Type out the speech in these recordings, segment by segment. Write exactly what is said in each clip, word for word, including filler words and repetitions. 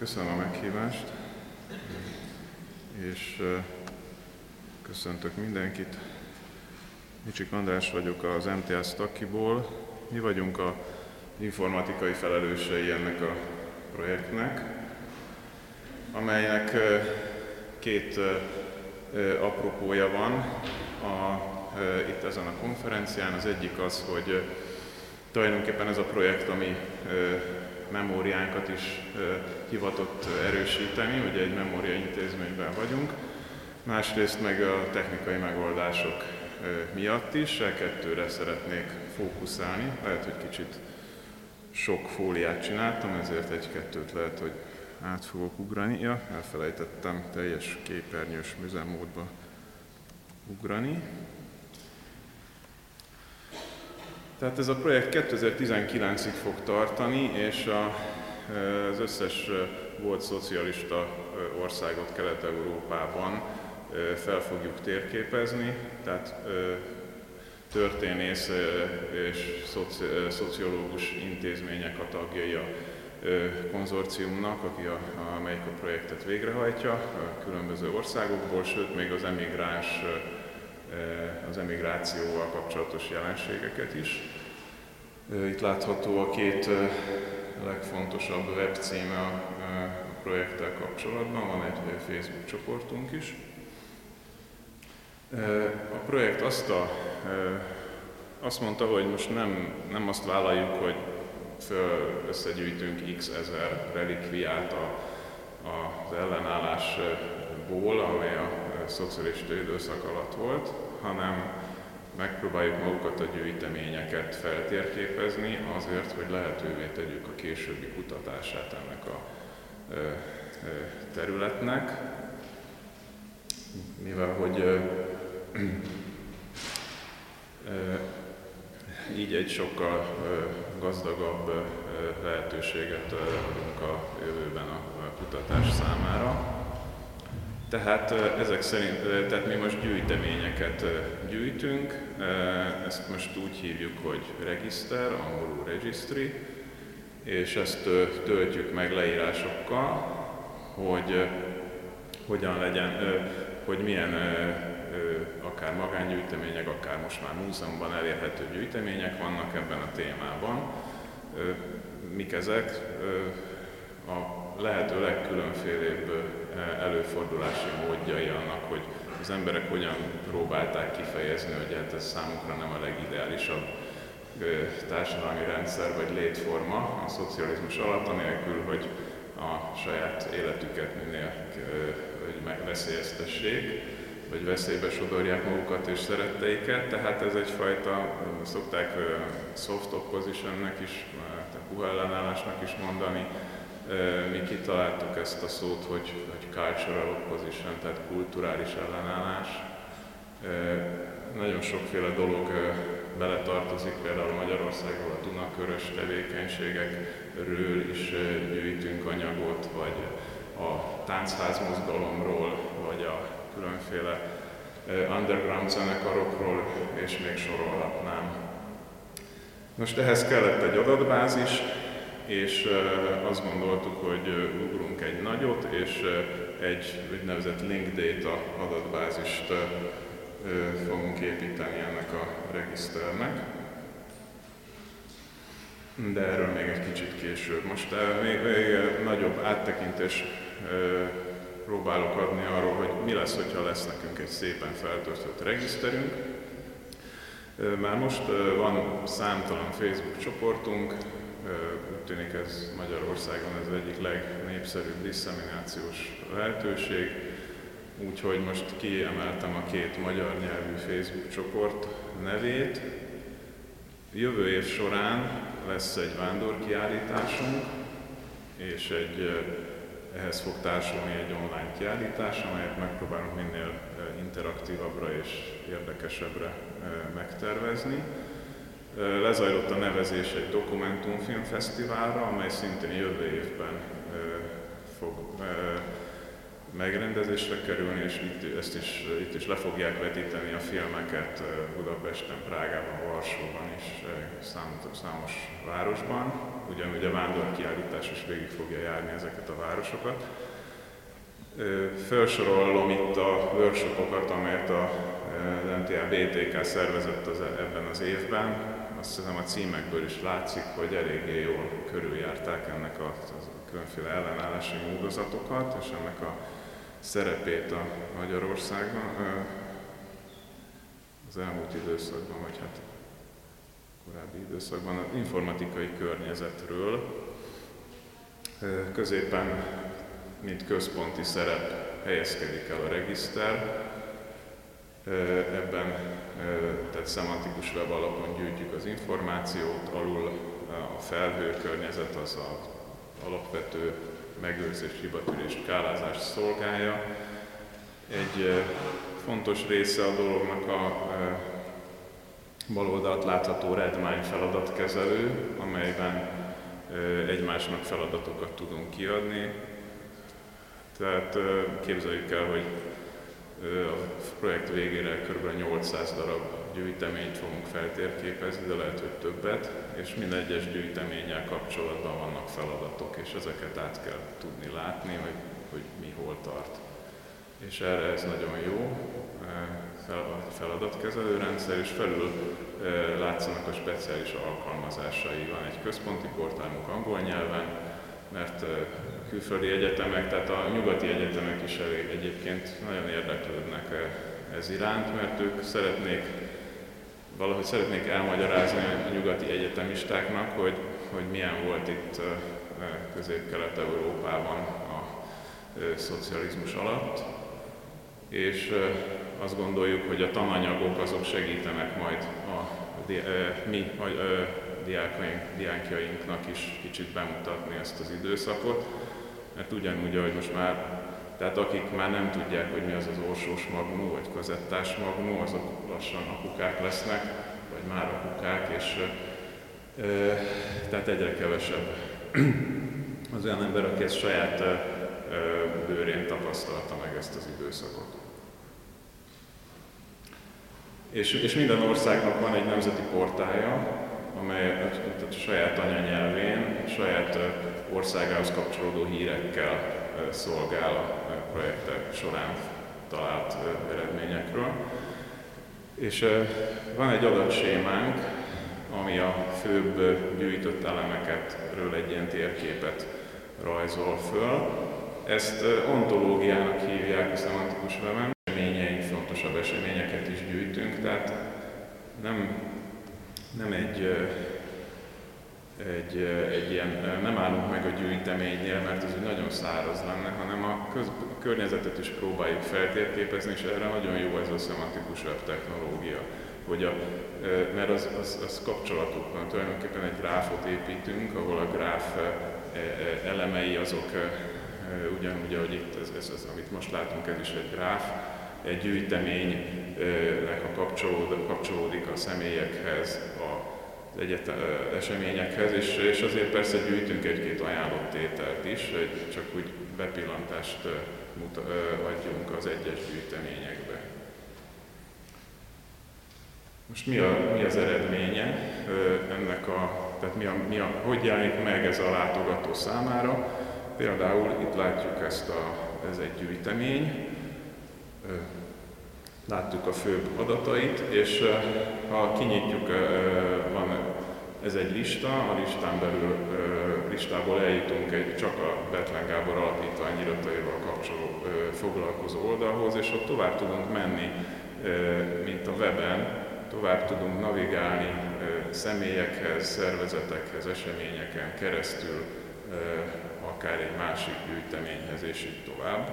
Köszönöm a meghívást, és köszöntök mindenkit. Micsik András vagyok az em té á Stakiból. Mi vagyunk az informatikai felelősei ennek a projektnek, amelynek két apropója van a, itt ezen a konferencián. Az egyik az, hogy tulajdonképpen ez a projekt, ami memóriánkat is hivatott erősíteni, ugye egy memória intézményben vagyunk, másrészt meg a technikai megoldások miatt is, e kettőre szeretnék fókuszálni. Lehet, hogy kicsit sok fóliát csináltam, ezért egy-kettőt lehet, hogy át fogok ugrani. Ja, elfelejtettem teljes képernyős üzemmódba ugrani. Tehát ez a projekt kétezer-tizenkilencig fog tartani, és a, az összes volt szocialista országot Kelet-Európában fel fogjuk térképezni, tehát történész és szoci, szociológus intézmények a tagjai a konzorciumnak, aki a, amelyik a projektet végrehajtja a különböző országokból, sőt még az emigráns az emigrációval kapcsolatos jelenségeket is. Itt látható a két legfontosabb webcíme a projekttel kapcsolatban, van egy Facebook csoportunk is. A projekt azt, a, azt mondta, hogy most nem, nem azt vállaljuk, hogy összegyűjtünk x ezer relikviát a, az ellenállásból, amely a szocialista időszak alatt volt, hanem megpróbáljuk magukat a gyűjteményeket feltérképezni azért, hogy lehetővé tegyük a későbbi kutatását ennek a területnek, mivel hogy így egy sokkal gazdagabb lehetőséget adunk a jövőben a kutatás számára. Tehát ezek szerint, tehát mi most gyűjteményeket gyűjtünk, ezt most úgy hívjuk, hogy regiszter, angolul registry, és ezt töltjük meg leírásokkal, hogy hogyan legyen, hogy milyen akár magángyűjtemények, akár most már múzeumban elérhető gyűjtemények vannak ebben a témában. Mik ezek? A lehető legkülönfélébb előfordulási módjai annak, hogy az emberek hogyan próbálták kifejezni, hogy hát ez számukra nem a legideálisabb társadalmi rendszer vagy létforma a szocializmus alatt, anélkül, hogy a saját életüket minél veszélyeztessék, vagy veszélybe sodorják magukat és szeretteiket. Tehát ez egyfajta, szokták soft oppositionnek is, tehát puha ellenállásnak is mondani. Mi kitaláltuk ezt a szót, hogy, hogy cultural opposition, tehát kulturális ellenállás. Nagyon sokféle dolog beletartozik, például Magyarországról a Dunakörös tevékenységekről is gyűjtünk anyagot, vagy a táncház mozgalomról, vagy a különféle underground zenekarokról, és még sorolhatnám. Most ehhez kellett egy adatbázis, és azt gondoltuk, hogy ugrunk egy nagyot, és egy úgynevezett link data adatbázist fogunk építeni ennek a regiszternek. De erről még egy kicsit később. Most még, még nagyobb áttekintés próbálok adni arról, hogy mi lesz, hogyha lesz nekünk egy szépen feltöltött regiszterünk. Már most van számtalan Facebook csoportunk, úgy tűnik ez Magyarországon ez egyik legnépszerűbb disszeminációs lehetőség, úgyhogy most kiemeltem a két magyar nyelvű Facebook csoport nevét. Jövő év során lesz egy vándorkiállításunk, és egy, ehhez fog társulni egy online kiállítás, amelyet megpróbálunk minél interaktívabbra és érdekesebbre megtervezni. Lezajlott a nevezés egy dokumentumfilmfesztiválra, amely szintén jövő évben fog megrendezésre kerülni, és itt, ezt is, itt is le fogják vetíteni a filmeket Budapesten, Prágában, Varsóban és számos, számos városban. Ugyanúgy a vándorkiállítás is végig fogja járni ezeket a városokat. Felsorolom itt a workshopokat, amelyet a em té á bé té ká szervezett az, ebben az évben. Azt hiszem a címekből is látszik, hogy eléggé jól körüljárták ennek a, a különféle ellenállási módozatokat, és ennek a szerepét a Magyarországban az elmúlt időszakban, vagy hát korábbi időszakban az informatikai környezetről. Középen, mint központi szerep helyezkedik el a regiszter. Ebben tehát szemantikus web alapon gyűjtjük az információt, alul a felhő környezet az az alapvető megőrzés, hibatűrés, skálázást szolgálja. Egy fontos része a dolognak a bal oldalt látható Redmine feladatkezelő, amelyben egymásnak feladatokat tudunk kiadni. Tehát képzeljük el, hogy a projekt végére kb. nyolcszáz darab gyűjteményt fogunk feltérképezni, de lehet, hogy többet, és minden egyes gyűjteménnyel kapcsolatban vannak feladatok, és ezeket át kell tudni látni, hogy, hogy mi hol tart. És erre ez nagyon jó feladatkezelő rendszer, és felül látszanak a speciális alkalmazásai. Van egy központi portálunk angol nyelven, mert külföldi egyetemek, tehát a nyugati egyetemek is elég egyébként nagyon érdeklődnek ez iránt, mert ők szeretnék, valahogy szeretnék elmagyarázni a nyugati egyetemistáknak, hogy, hogy milyen volt itt Közép-Kelet-Európában a szocializmus alatt, és azt gondoljuk, hogy a tananyagok azok segítenek majd a mi a diákaink, diákjainknak is kicsit bemutatni ezt az időszakot, mert ugyanúgy, ahogy most már, tehát akik már nem tudják, hogy mi az az orsós magnó, vagy kazettás magnó, azok lassan apukák lesznek, vagy már apukák, és e, tehát egyre kevesebb az olyan ember, aki ezt saját e, bőrén tapasztalta meg ezt az időszakot. És, és minden országnak van egy nemzeti portálja, amely a saját anyanyelvén, saját országához kapcsolódó hírekkel szolgál a projektek során talált eredményekről. És van egy adatsémánk, ami a főbb gyűjtött elemekről egy ilyen térképet rajzol föl. Ezt ontológiának hívják a szemantikus weben. Eseményeink, fontosabb eseményeket is gyűjtünk, tehát nem, nem egy, egy, egy ilyen, nem állunk meg a gyűjteménynél, mert ez nagyon száraz lenne, hanem a, köz, a környezetet is próbáljuk feltérképezni, és erre nagyon jó ez a szemantikus web technológia. Hogy a, mert az, az, az kapcsolatuk van, tulajdonképpen egy gráfot építünk, ahol a gráf elemei azok ugyanúgy, ahogy itt, ez, ez, ez, amit most látunk, ez is egy gráf, egy gyűjteménynek a kapcsolód, kapcsolódik a személyekhez, az egyetem, eseményekhez, és, és azért persze gyűjtünk egy-két ajánlott tételt is, egy, csak úgy bepillantást muta, adjunk az egyes gyűjteményekbe. Most mi, a, mi az eredménye ennek a, tehát mi a, mi a, hogy jelenik meg ez a látogató számára? Például itt látjuk ezt a, ez egy gyűjtemény, láttuk a főbb adatait, és ha kinyitjuk, van ez egy lista, a listán belül listából eljutunk egy csak a Bethlen Gábor Alapítvány irataival kapcsoló foglalkozó oldalhoz, és ott tovább tudunk menni, mint a weben, tovább tudunk navigálni személyekhez, szervezetekhez, eseményeken keresztül, akár egy másik gyűjteményhez, és így tovább.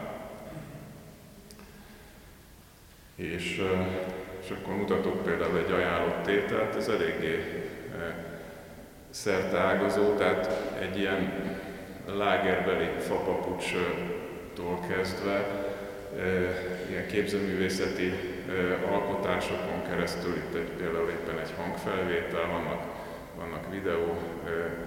És, és akkor mutatok például egy ajánlott tételt, ez eléggé szerteágazó, tehát egy ilyen lágerbeli fapapucstól kezdve ilyen képzőművészeti alkotásokon keresztül, itt egy, például éppen egy hangfelvétel, vannak, vannak videó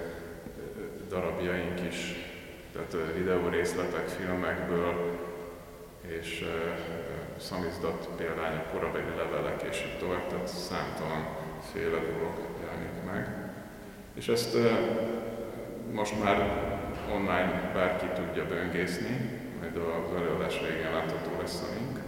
darabjaink is, tehát videó részletek filmekből, és szamizdat példányok, korabeli levelek, és így tovább, tehát számtalan féle dolog jelenik meg. És ezt most már online bárki tudja böngészni, majd az előadás végén látható lesz a link.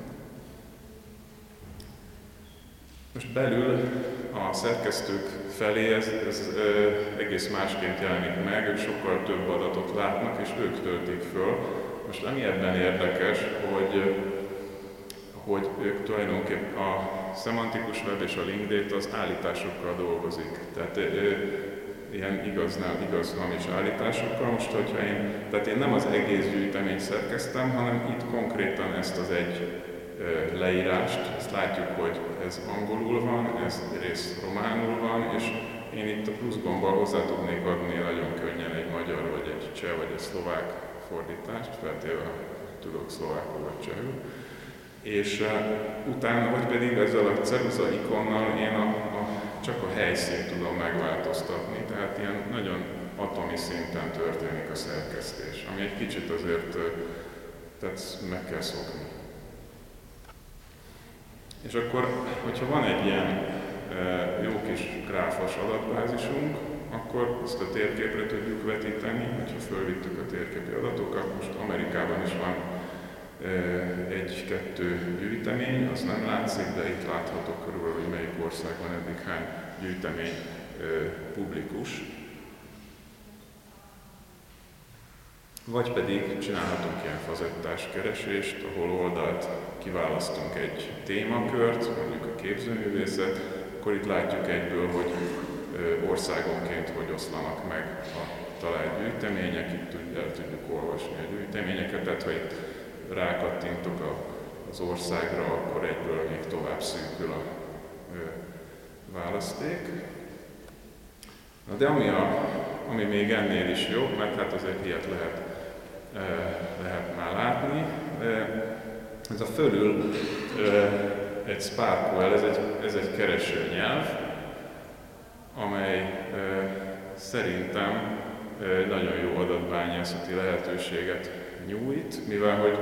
Most belül a szerkesztők felé ez, ez ö, egész másként jelenik meg, ők sokkal több adatot látnak, és ők töltik föl. Most ami ebben érdekes, hogy, hogy ők tulajdonképpen a szemantikus web és a linkdata az állításokkal dolgozik. Tehát ö, ilyen igaz, nem igaz, hamis állításokkal. Most, hogyha én, tehát én nem az egész gyűjteményt szerkeztem, hanem itt konkrétan ezt az egy leírást, ezt látjuk, hogy ez angolul van, ez rész románul van, és én itt a plusz gombbal hozzá tudnék adni nagyon könnyen egy magyar, vagy egy cseh, vagy egy szlovák fordítást, feltéve tudok szlovákul vagy csehül. És uh, utána, vagy pedig ezzel a ceruza ikonnal én a, a, csak a helyszínt tudom megváltoztatni, tehát ilyen nagyon atomi szinten történik a szerkesztés, ami egy kicsit azért uh, tehát meg kell szokni. És akkor, hogyha van egy ilyen e, jó kis gráfos adatbázisunk, akkor ezt a térképre tudjuk vetíteni, hogyha fölvittük a térképi adatokat. Most Amerikában is van e, egy-kettő gyűjtemény, az nem látszik, de itt látható körülbelül, hogy melyik országban eddig hány gyűjtemény e, publikus. Vagy pedig csinálhatunk ilyen fazettás keresést, ahol oldalt kiválasztunk egy témakört, mondjuk a képzőművészet, akkor itt látjuk egyből, hogy országonként hogy oszlanak meg a talált gyűjtemények, itt el tudjuk olvasni a gyűjteményeket, tehát ha itt rákattintok az országra, akkor egyből még tovább szűkül a választék. Na de ami, a, ami még ennél is jobb, mert hát azért ilyet lehet lehet már látni. Ez a fölül egy SPARQL, ez egy, ez egy keresőnyelv, amely szerintem nagyon jó adatbányászati lehetőséget nyújt, mivel hogy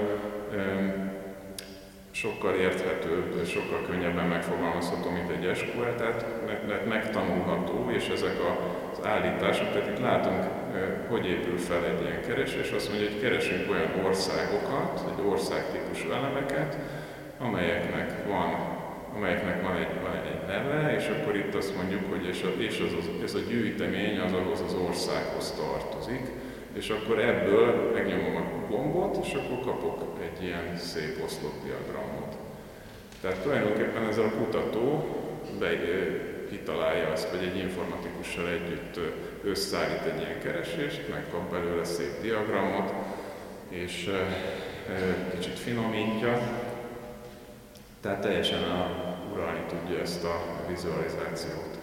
sokkal érthetőbb, sokkal könnyebben megfogalmazható, mint egy es kú el, tehát megtanulható, és ezek az állítások, tehát itt látunk, hogy épül fel egy ilyen keresés, azt mondja, hogy keresünk olyan országokat, egy országtípusú elemeket, amelyeknek van, amelyeknek van egy, van egy neve, és akkor itt azt mondjuk, hogy és, a, és az, az, ez a gyűjtemény az ahhoz az országhoz tartozik, és akkor ebből megnyomom a gombot, és akkor kapok egy ilyen szép oszlop diagramot. Tehát tulajdonképpen ez a kutató be, kitalálja azt, hogy egy informatikussal együtt összeállít egy ilyen keresést, megkap belőle szép diagramot, és kicsit finomítja. Tehát teljesen a, uralni tudja ezt a vizualizációt.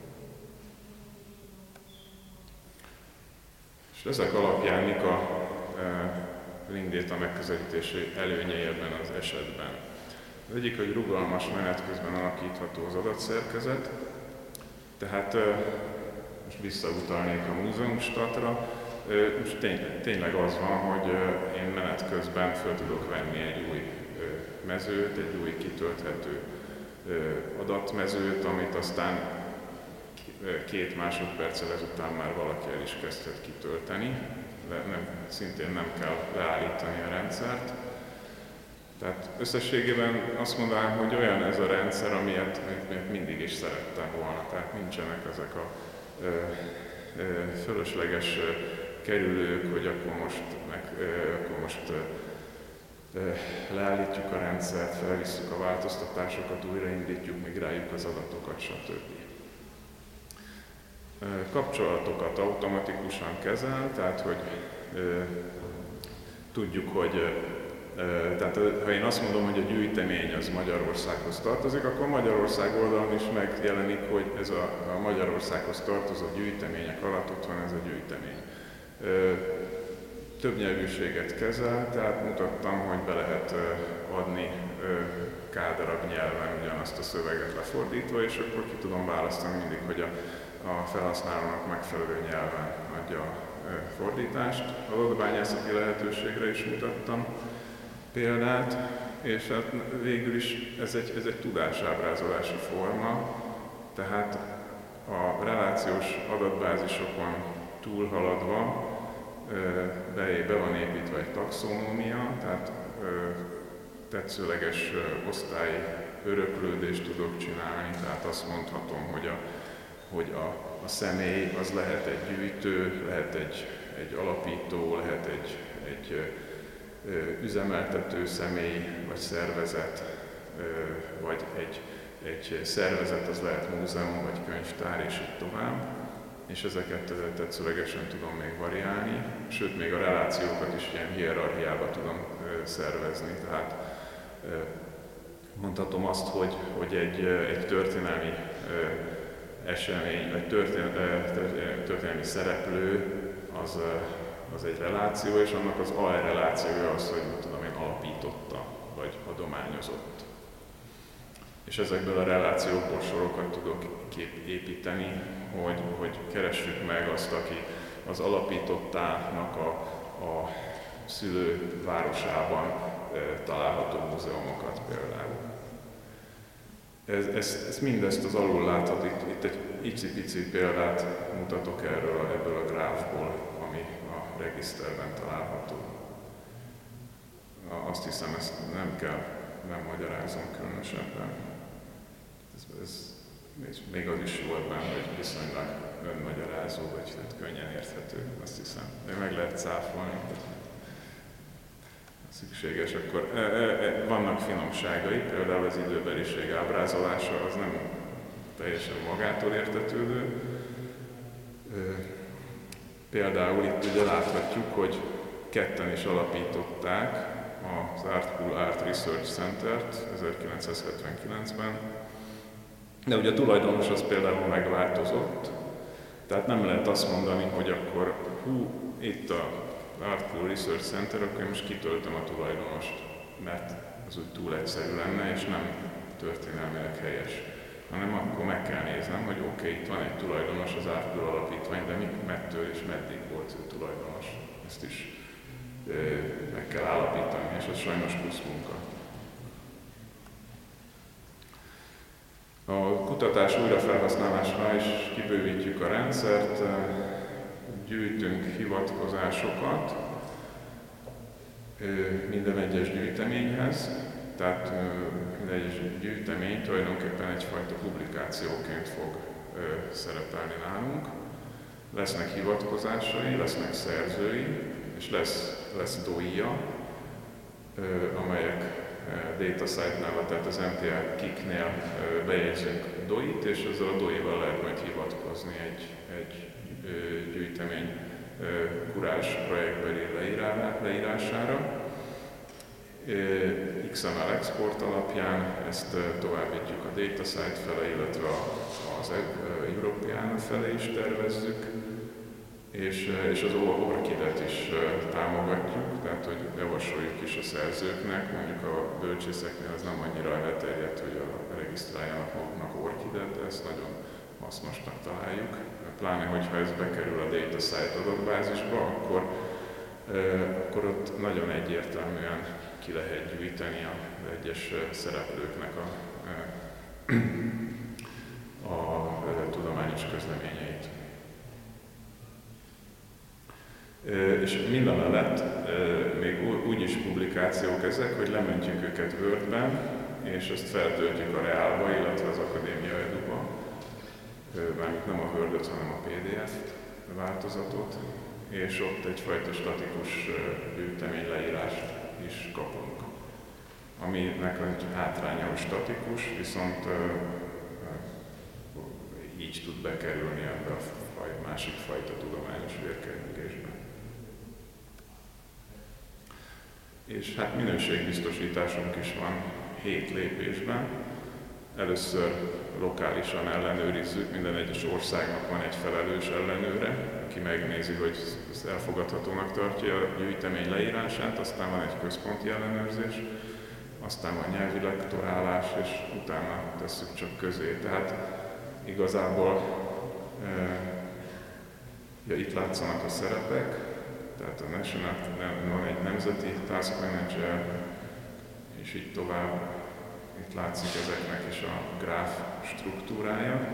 És ezek alapján mik a e, linkdata megközelítési előnyei ebben az esetben. Az egyik, hogy rugalmas menet közben alakítható az adatszerkezet, tehát e, most visszautalnék a múzeumstatra, e, most tény, tényleg az van, hogy e, én menet közben föl tudok venni egy új e, mezőt, egy új kitölthető e, adatmezőt, amit aztán két másodperccel ezután már valaki el is kezdhet kitölteni, de nem, szintén nem kell leállítani a rendszert. Tehát összességében azt mondanám, hogy olyan ez a rendszer, amilyet, amilyet mindig is szerettem volna. Tehát nincsenek ezek a ö, ö, fölösleges kerülők, hogy akkor most, meg, ö, akkor most ö, ö, leállítjuk a rendszert, felvisszük a változtatásokat, újraindítjuk, migráljuk az adatokat, stb. Kapcsolatokat automatikusan kezel, tehát hogy e, tudjuk, hogy e, tehát ha én azt mondom, hogy a gyűjtemény az Magyarországhoz tartozik, akkor Magyarország oldalon is megjelenik, hogy ez a, a Magyarországhoz tartozó gyűjtemények alatt ott van ez a gyűjtemény. E, többnyelvűséget kezel, tehát mutattam, hogy be lehet adni K-darab nyelven ugyanazt a szöveget lefordítva, és akkor ki tudom választani mindig, hogy a a felhasználónak megfelelő nyelven adja a fordítást. Adatbányászati lehetőségre is mutattam. példát, és hát végül is ez egy, ez egy tudásábrázolási forma, tehát a relációs adatbázisokon túlhaladva be, be van építve egy taxonómia, tehát tetszőleges osztályi öröklődést tudok csinálni, tehát azt mondhatom, hogy a, hogy a, a személy az lehet egy gyűjtő, lehet egy, egy alapító, lehet egy, egy üzemeltető személy vagy szervezet, vagy egy, egy szervezet, az lehet múzeum vagy könyvtár, és így tovább. És ezeket tetszőlegesen tudom még variálni, sőt még a relációkat is ilyen hierarchiába tudom szervezni. Tehát mondhatom azt, hogy, hogy egy, egy történelmi esemény, vagy történelmi szereplő az, az egy reláció, és annak az alrelációja az, hogy tudom én, alapította, vagy adományozott. És ezekből a relációkból sorokat tudok építeni, hogy, hogy keressük meg azt, aki az alapítottának a, a szülővárosában e, található múzeumokat például. Ez, ez, ez mindezt az alul láthat, itt, itt egy icipici példát mutatok erről, ebből a gráfból, ami a regiszterben található. Azt hiszem, ezt nem kell, nem magyarázom különösebben. Ez, ez, még az is volt benne, hogy viszonylag önmagyarázó, vagy hát könnyen érthető, azt hiszem. De meg lehet cáfolni, hogy szükséges, akkor e, e, vannak finomságai, például az időbeliség ábrázolása, az nem teljesen magától értetődő. E, például itt ugye láthatjuk, hogy ketten is alapították az Artpool Art Research Centert ezerkilencszázhetvenkilencben, de ugye a tulajdonos az például megváltozott, tehát nem lehet azt mondani, hogy akkor hú, itt a Artpool Research Center, akkor én most kitöltöm a tulajdonost, mert az úgy túl egyszerű lenne, és nem történelmileg helyes. Hanem akkor meg kell néznem, hogy oké, okay, itt van egy tulajdonos, az Artpool alapítvány, de mettől és meddig volt ő tulajdonos. Ezt is e, meg kell állapítani, és ez sajnos plusz munka. A kutatás újrafelhasználásra is kibővítjük a rendszert, gyűjtünk hivatkozásokat minden egyes gyűjteményhez, tehát minden egyes gyűjtemény tulajdonképpen egyfajta publikációként fog szerepelni nálunk. Lesznek hivatkozásai, lesznek szerzői, és lesz, lesz dóija, amelyek DataCite-nál, tehát az em té á Kik-nél bejegyzünk dóit, és ezzel a dóival lehet majd hivatkozni egy, egy gyűjtemény kurás projektbeli leírására. iksz em el export alapján ezt továbbítjuk a DataCite fele, illetve az Europeana felé is tervezzük, és, és az Orchidet is támogatjuk, tehát hogy javasoljuk is a szerzőknek, mondjuk a bölcsészeknél ez nem annyira elterjedt, hogy a regisztráljanak maguknak Orchidet, de ezt nagyon hasznosnak találjuk. Pláne, hogyha ez bekerül a DataCite adatbázisba, akkor, akkor ott nagyon egyértelműen ki lehet gyűjteni az egyes szereplőknek a, a, a tudományos közleményeit. És mindemellett még úgy is publikációk ezek, hogy lemöntjük őket Wordben, és ezt feltöltjük a Realba, illetve az Akadémia Eduba, mármint nem a Wordot, hanem a pé dé ef változatot, és ott egyfajta statikus gyűjtemény leírást is kapunk, aminek egy hátránya, hogy statikus, viszont így tud bekerülni ebbe a másik fajta tudományos vérkeringésbe. És hát minőségbiztosításunk is van hét lépésben. Először lokálisan ellenőrizzük, minden egyes országnak van egy felelős ellenőre, aki megnézi, hogy ezt elfogadhatónak tartja a gyűjtemény leírását, aztán van egy központi ellenőrzés, aztán van nyelvi lektorálás, és utána tesszük csak közé. Tehát igazából e, ja, itt látszanak a szerepek, tehát a National, van egy nemzeti Task Manager, és így tovább. Itt látszik ezeknek is a gráf struktúrája.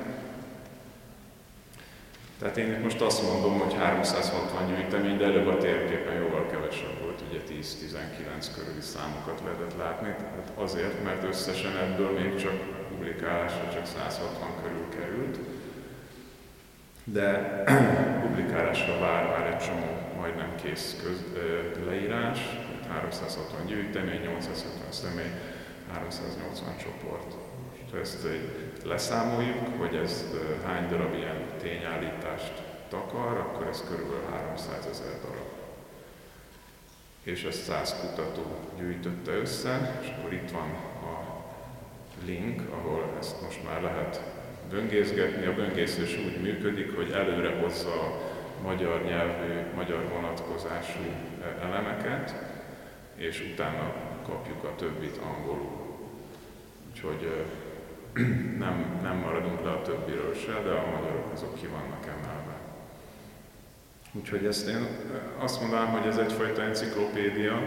Tehát én itt most azt mondom, hogy háromszázhatvan gyűjtemény, de előbb a térképen jóval kevesebb volt, ugye tíz-tizenkilenc körüli számokat lehetett látni. Tehát azért, mert összesen ebből még csak publikálásra csak százhatvan körül került. De publikálásra vár már egy csomó majdnem kész köz, leírás, háromszázhatvan gyűjtemény, nyolcszázhetven személy, háromszáznyolcvan csoport. Ha ezt leszámoljuk, hogy ez hány darab ilyen tényállítást takar, akkor ez körülbelül háromszázezer darab. És ezt száz kutató gyűjtötte össze, és akkor itt van a link, ahol ezt most már lehet böngészgetni. A böngészés úgy működik, hogy előre hozza a magyar nyelvű, magyar vonatkozású elemeket, és utána kapjuk a többit angolul. Úgyhogy nem, nem maradunk le a többiről se, de a magyarok azok ki vannak emelve. Úgyhogy ezt én azt mondanám, hogy ez egyfajta enciklopédia,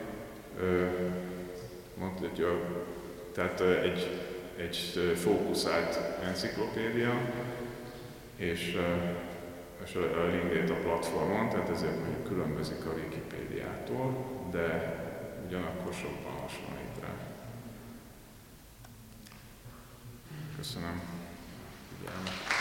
mondhatja, tehát egy, egy fókuszált enciklopédia, és, és a linkét a platformon, tehát ezért mondjuk különbözik a Wikipédiától, de ugyanakkor sokban hasonlít rá. Köszönöm. Figyelmet.